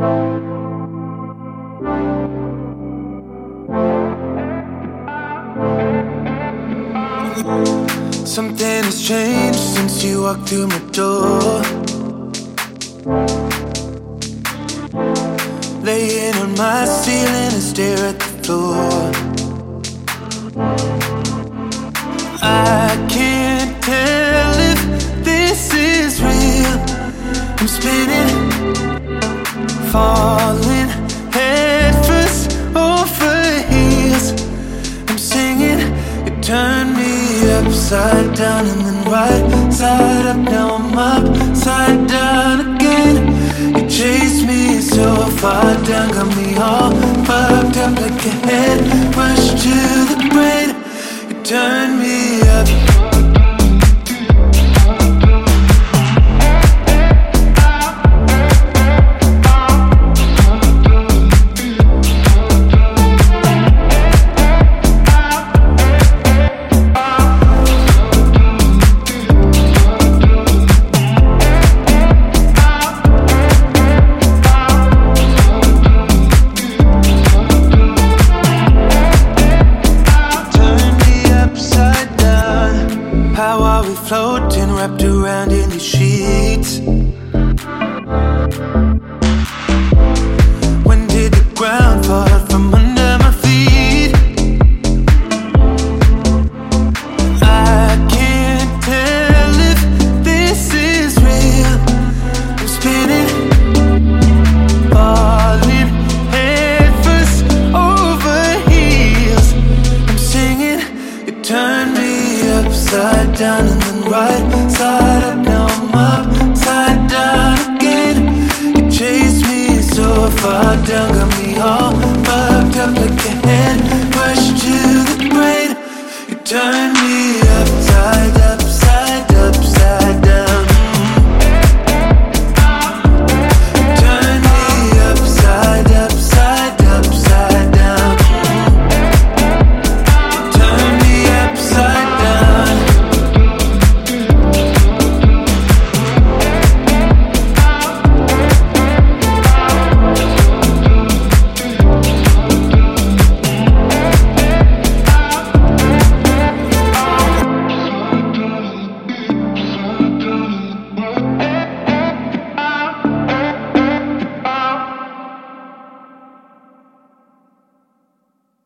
Something has changed since you walked through my door. Laying on my ceiling and stare at the floor. I can't tell if this is real. I'm spinning, falling head first over heels. I'm singing, you turned me upside down and then right side up. Now I'm upside down again. You chased me so far down, got me all fucked up like a head rush to the brain. You turned me up. Floating, wrapped around in these sheets. When did the ground fall from under my feet? I can't tell if this is real. I'm spinning, falling head first over heels. I'm singing, you turned me upside down and then right side up. Now I'm upside down again. You chased me so far down, got me all fucked up like a head rush to the brain. You turned me